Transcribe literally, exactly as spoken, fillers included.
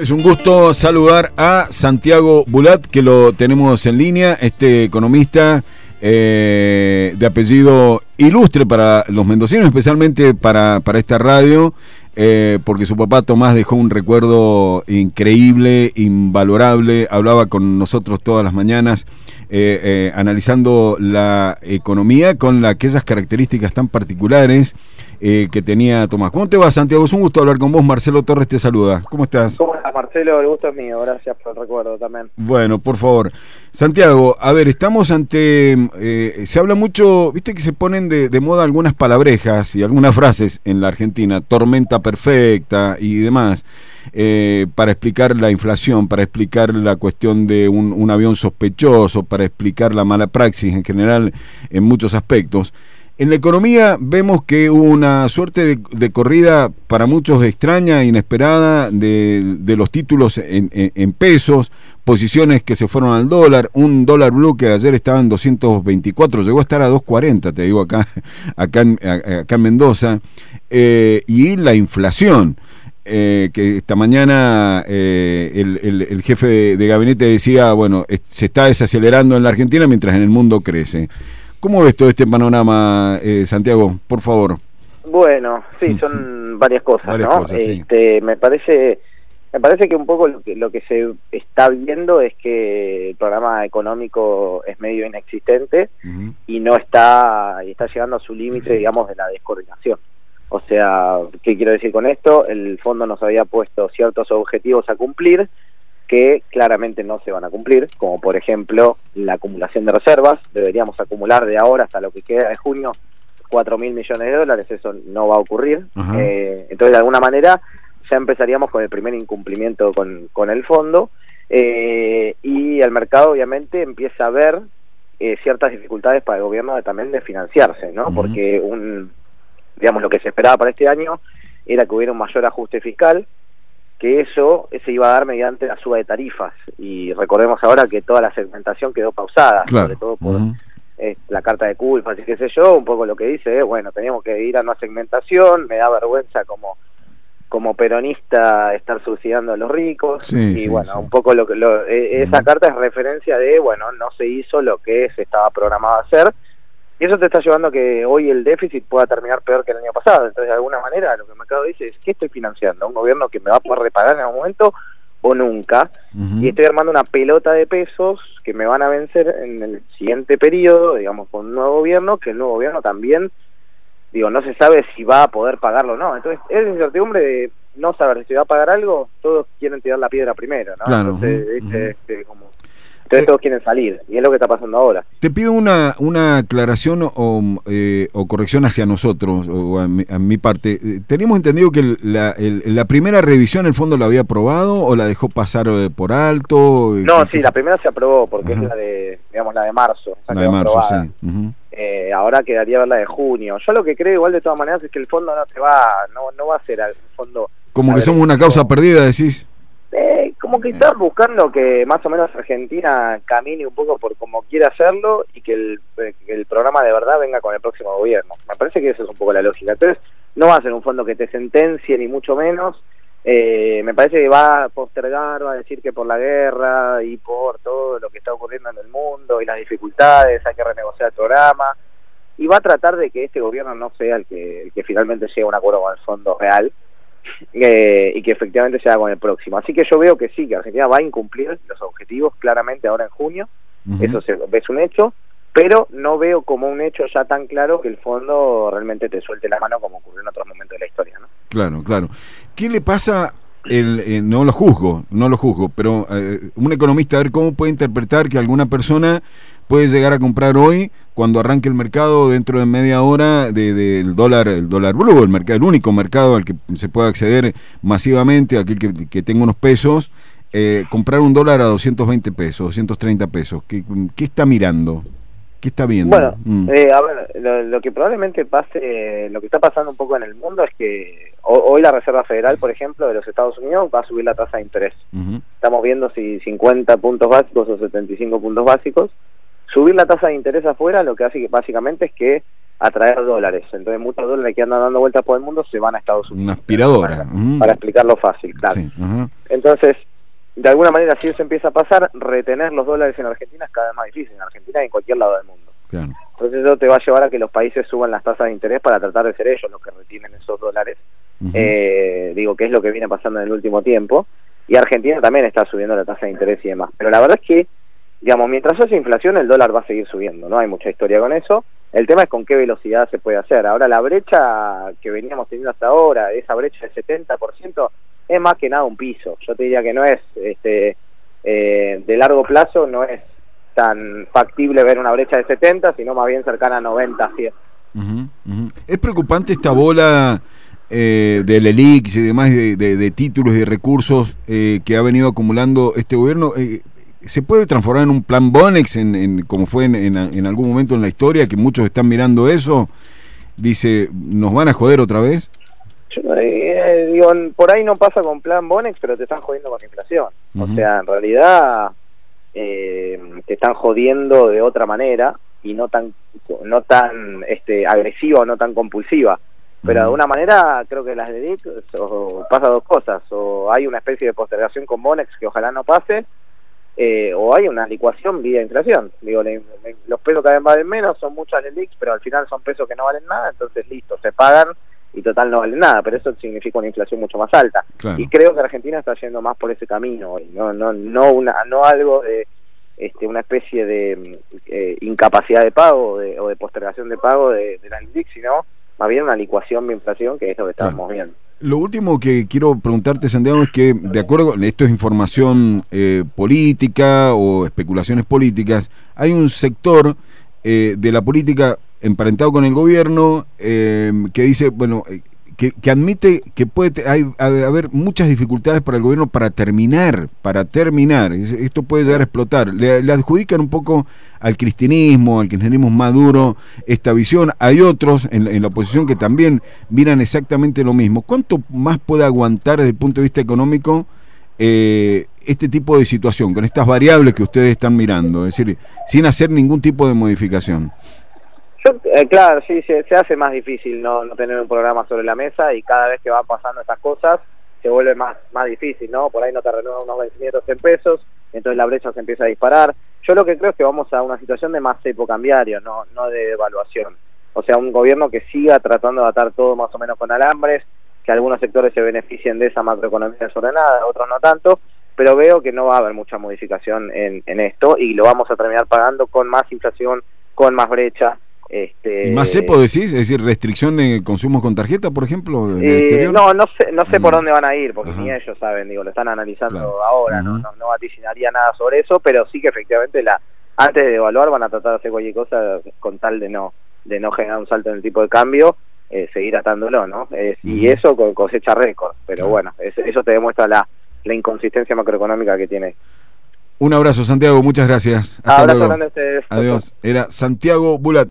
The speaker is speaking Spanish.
Es un gusto saludar a Santiago Bulat, que lo tenemos en línea, este economista eh, de apellido ilustre para los mendocinos, especialmente para, para esta radio, eh, porque su papá Tomás dejó un recuerdo increíble, invalorable, hablaba con nosotros todas las mañanas, eh, eh, analizando la economía con la, aquellas características tan particulares Eh, que tenía Tomás. ¿Cómo te va, Santiago? Es un gusto hablar con vos. Marcelo Torres te saluda. ¿Cómo estás? ¿Cómo estás, Marcelo? El gusto es mío. Gracias por el recuerdo también. Bueno, por favor. Santiago, a ver, estamos ante... Eh, se habla mucho, viste que se ponen de, de moda algunas palabrejas y algunas frases en la Argentina, tormenta perfecta y demás, eh, para explicar la inflación, para explicar la cuestión de un, un avión sospechoso, para explicar la mala praxis en general en muchos aspectos. En la economía vemos que hubo una suerte de, de corrida para muchos extraña, inesperada, de, de los títulos en, en, en pesos, posiciones que se fueron al dólar, un dólar blue que ayer estaba en doscientos veinticuatro, llegó a estar a dos cuarenta, te digo, acá, acá, en, acá en Mendoza, eh, y la inflación. Eh, que esta mañana eh, el, el, el jefe de, de gabinete decía, bueno, se está desacelerando en la Argentina mientras en el mundo crece. ¿Cómo ves todo este panorama, eh, Santiago? Por favor. Bueno, sí, son varias cosas, varias ¿no? Cosas, sí. Este, me parece, me parece que un poco lo que, lo que se está viendo es que el programa económico es medio inexistente uh-huh. y no está, y está llegando a su límite, digamos, de la descoordinación. O sea, ¿qué quiero decir con esto? El fondo nos había puesto ciertos objetivos a cumplir que claramente no se van a cumplir, como por ejemplo la acumulación de reservas. Deberíamos acumular de ahora hasta lo que queda de junio cuatro mil millones de dólares, eso no va a ocurrir. Eh, entonces de alguna manera ya empezaríamos con el primer incumplimiento con, con el fondo, eh, y el mercado obviamente empieza a ver eh, ciertas dificultades para el gobierno de, también de financiarse, ¿no? Uh-huh. Porque un, digamos, lo que se esperaba para este año era que hubiera un mayor ajuste fiscal, que eso se iba a dar mediante la suba de tarifas, y recordemos ahora que toda la segmentación quedó pausada, claro. sobre todo por uh-huh. eh, la carta de culpas y qué sé yo. Un poco lo que dice, eh, bueno, teníamos que ir a una segmentación, me da vergüenza como como peronista estar subsidiando a los ricos, sí, y sí, bueno, sí. un poco lo que lo, eh, esa uh-huh. carta es referencia de, bueno, no se hizo lo que se estaba programado a hacer, y eso te está llevando a que hoy el déficit pueda terminar peor que el año pasado. Entonces, de alguna manera, lo que el mercado dice es, ¿qué estoy financiando? ¿Un gobierno que me va a poder repagar en algún momento o nunca? Uh-huh. Y estoy armando una pelota de pesos que me van a vencer en el siguiente periodo, digamos, con un nuevo gobierno, que el nuevo gobierno también, digo, no se sabe si va a poder pagarlo o no. Entonces, esa incertidumbre de no saber si va a pagar algo, todos quieren tirar la piedra primero, ¿no? Claro. Entonces, uh-huh. este, este, como... Entonces todos quieren salir, y es lo que está pasando ahora. Te pido una una aclaración o, eh, o corrección hacia nosotros, o a mi, a mi parte. ¿Teníamos entendido que el, la, el, la primera revisión el fondo la había aprobado o la dejó pasar por alto? No, sí, la primera se aprobó, porque Ajá. es la de, digamos, la de marzo. La de marzo, aprobada. sí. Uh-huh. Eh, ahora quedaría ver la de junio. Yo lo que creo igual de todas maneras es que el fondo no te va, no, no va a ser al fondo... Como que somos una causa perdida, decís. Eh, como que estás buscando que más o menos Argentina camine un poco por como quiere hacerlo, y que el, que el programa de verdad venga con el próximo gobierno. Me parece que esa es un poco la lógica. Entonces no va a ser un fondo que te sentencie ni mucho menos. Eh, me parece que va a postergar, va a decir que por la guerra y por todo lo que está ocurriendo en el mundo y las dificultades hay que renegociar el programa, y va a tratar de que este gobierno no sea el que, el que finalmente llegue a un acuerdo con el fondo real. Eh, y que efectivamente se haga con el próximo. Así que yo veo que sí, que Argentina va a incumplir los objetivos claramente ahora en junio. Uh-huh. Eso se, es un hecho, pero no veo como un hecho ya tan claro que el fondo realmente te suelte la mano como ocurrió en otros momentos de la historia, ¿no? Claro, claro. ¿Qué le pasa? El, eh, no lo juzgo, no lo juzgo, pero eh, un economista, a ver cómo puede interpretar que alguna persona puede llegar a comprar hoy, cuando arranque el mercado dentro de media hora del de, de dólar, el dólar blue, el mercado, el único mercado al que se puede acceder masivamente, aquel que, que tenga unos pesos, eh, comprar un dólar a doscientos veinte pesos, doscientos treinta pesos. ¿Qué, qué está mirando? ¿Qué está viendo? Bueno, mm. eh, a ver, lo, lo que probablemente pase, lo que está pasando un poco en el mundo es que hoy la Reserva Federal, por ejemplo, de los Estados Unidos va a subir la tasa de interés. Uh-huh. Estamos viendo si cincuenta puntos básicos o setenta y cinco puntos básicos. Subir la tasa de interés afuera lo que hace básicamente es que a traer dólares. Entonces muchos dólares que andan dando vueltas por el mundo se van a Estados Unidos. Una aspiradora. Para, uh-huh. para explicarlo fácil, claro. Sí, uh-huh. Entonces, de alguna manera, si eso empieza a pasar, retener los dólares en Argentina es cada vez más difícil, en Argentina y en cualquier lado del mundo. Claro. Entonces eso te va a llevar a que los países suban las tasas de interés para tratar de ser ellos los que retienen esos dólares. Uh-huh. eh, digo, que es lo que viene pasando en el último tiempo. Y Argentina también está subiendo la tasa de interés y demás. Pero la verdad es que, digamos, mientras haya inflación, el dólar va a seguir subiendo. No hay mucha historia con eso. El tema es con qué velocidad se puede hacer. Ahora, la brecha que veníamos teniendo hasta ahora, esa brecha del setenta por ciento, es más que nada un piso. Yo te diría que no es, este eh, de largo plazo, no es tan factible ver una brecha de setenta, sino más bien cercana a noventa, cien. Uh-huh, uh-huh. Es preocupante esta bola eh, del ELIX y demás de, de, de títulos y de recursos eh, que ha venido acumulando este gobierno. Eh, ¿Se puede transformar en un plan Bonex, en, en, como fue en, en, en algún momento en la historia, que muchos están mirando eso? Dice, ¿nos van a joder otra vez? Yo, eh, digo, por ahí no pasa con plan Bonex, pero te están jodiendo con inflación. Uh-huh. O sea, en realidad eh, te están jodiendo de otra manera y no tan no tan este agresiva o no tan compulsiva. Pero uh-huh. de alguna manera creo que las de D I C o pasa dos cosas: o hay una especie de postergación con Bonex que ojalá no pase, Eh, o hay una licuación vía inflación. Digo, le, le, los pesos cada vez valen menos, son muchas L E L I Cs, pero al final son pesos que no valen nada, entonces listo, se pagan y total no valen nada, pero eso significa una inflación mucho más alta. Claro. Y creo que Argentina está yendo más por ese camino hoy, no no no una no algo de este una especie de eh, incapacidad de pago de, o de postergación de pago de, de la L E L I C, sino más bien una licuación de inflación, que es lo que estábamos claro. viendo. Lo último que quiero preguntarte, Santiago, es que, de acuerdo, esto es información eh, política o especulaciones políticas, hay un sector eh, de la política emparentado con el gobierno eh, que dice, bueno, que, que admite que puede hay, haber muchas dificultades para el gobierno para terminar, para terminar, esto puede llegar a explotar. Le, le adjudican un poco al cristianismo, al kirchnerismo más duro, esta visión. Hay otros en, en la oposición que también miran exactamente lo mismo. ¿Cuánto más puede aguantar desde el punto de vista económico eh, este tipo de situación, con estas variables que ustedes están mirando? Es decir, sin hacer ningún tipo de modificación. Yo, eh, claro, sí, se, se hace más difícil no, no tener un programa sobre la mesa, y cada vez que van pasando estas cosas se vuelve más más difícil, ¿no? Por ahí no te renuevan unos vencimientos en pesos, entonces la brecha se empieza a disparar. Yo lo que creo es que vamos a una situación de más cepo cambiario, no no de devaluación. O sea, un gobierno que siga tratando de atar todo más o menos con alambres, que algunos sectores se beneficien de esa macroeconomía desordenada, otros no tanto, pero veo que no va a haber mucha modificación en, en esto, y lo vamos a terminar pagando con más inflación, con más brecha. Este, ¿Y más cepo decís? Es decir, restricción de consumos con tarjeta, por ejemplo, del eh, exterior. No, no sé, no sé no. por dónde van a ir, porque Ajá. ni ellos saben, digo, lo están analizando claro. ahora, uh-huh. no, no, no vaticinaría nada sobre eso, pero sí que efectivamente la antes de evaluar van a tratar de hacer cualquier cosa con tal de no de no generar un salto en el tipo de cambio, eh, seguir atándolo, ¿no? Eh, uh-huh. Y eso con cosecha récord, pero claro. bueno, es, eso te demuestra la, la inconsistencia macroeconómica que tiene. Un abrazo, Santiago, muchas gracias. Hasta abrazo luego. Grande a ustedes. Adiós. Era Santiago Bulat.